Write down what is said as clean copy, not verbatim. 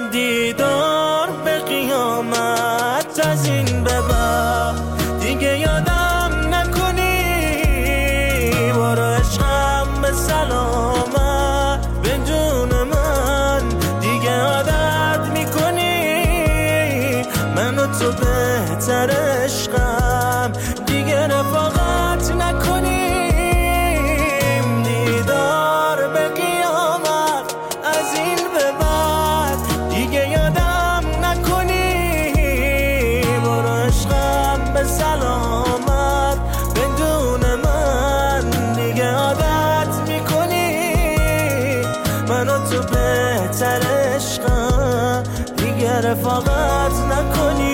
دیدار به قیامت از این به بعد دیگه یادم نکنی برو عشقم به سلامت بدون من دیگه عادت میکنی من و تو بهتر عشقم دیگه رفاقت نکنیم دیدار به قیامت از این به بعد دیگه یادم نکنی برو عشقم به سلامت بدون من دیگه عادت میکنی من و تو بهتر عشقم دیگه رفاقت نکنی